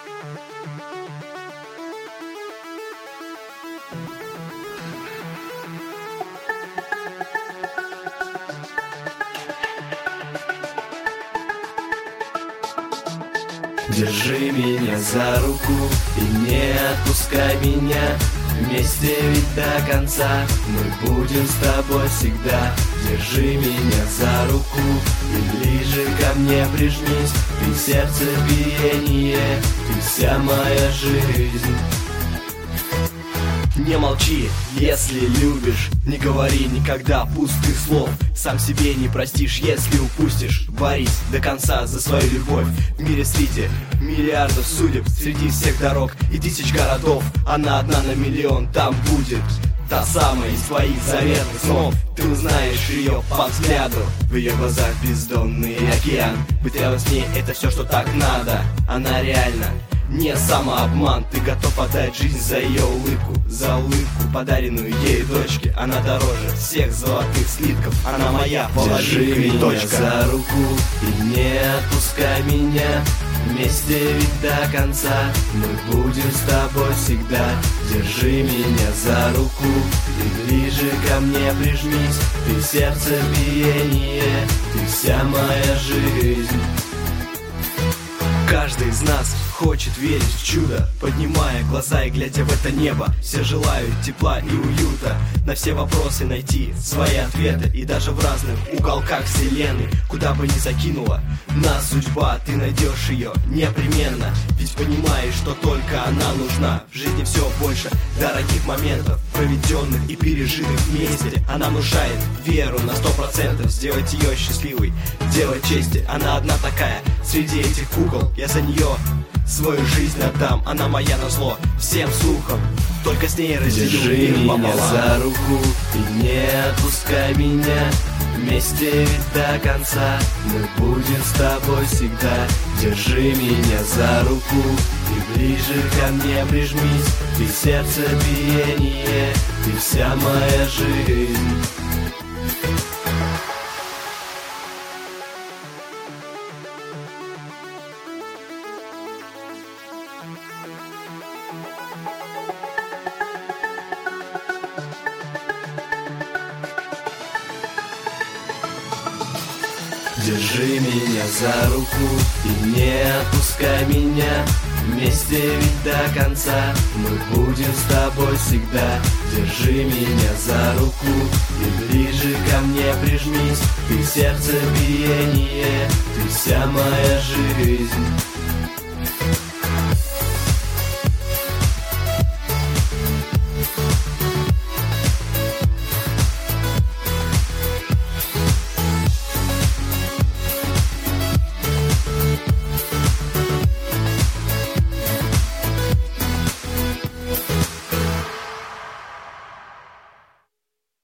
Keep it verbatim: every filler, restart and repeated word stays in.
Держи меня за руку и не отпускай меня. Вместе ведь до конца мы будем с тобой всегда. Держи меня за руку и ближе ко мне прижмись. Ты сердце биение, ты вся моя жизнь. Не молчи, если любишь, не говори никогда пустых слов. Сам себе не простишь, если упустишь. Борись до конца за свою любовь. В мире среди миллиардов судеб, среди всех дорог и тысяч городов, она одна на миллион там будет. Та самая из твоих заветных снов. Ты узнаешь ее по взгляду. В ее глазах бездонный океан. Быть рядом с ней это все, что так надо. Она реально не самообман. Ты готов отдать жизнь за ее улыбку, за улыбку, подаренную ей дочке. Она дороже всех золотых слитков. Она моя половинка и точка. Держи меня за руку и не отпускай меня. Вместе ведь до конца мы будем с тобой всегда. Держи меня за руку и ближе ко мне прижмись. Ты сердце биение, ты вся моя жизнь. Каждый из нас хочет верить в чудо, поднимая глаза и глядя в это небо. Все желают тепла и уюта, на все вопросы найти свои ответы. И даже в разных уголках вселенной, куда бы ни закинула нас судьба, ты найдешь ее непременно. Ведь понимаешь, что только она нужна. В жизни все больше дорогих моментов, проведенных и пережитых вместе. Она внушает веру на сто процентов, сделать ее счастливой, делать чести. Она одна такая среди этих кукол. Я за нее свою жизнь отдам, она моя назло всем слухам. Только с ней разделю. Держи меня за руку и не отпускай меня. Вместе ведь до конца мы будем с тобой всегда. Держи меня за руку и ближе ко мне прижмись. Ты сердце биение, ты вся моя жизнь. Держи меня за руку и не отпускай меня. Вместе ведь до конца мы будем с тобой всегда. Держи меня за руку и ближе ко мне прижмись. Ты сердце биение, ты вся моя жизнь.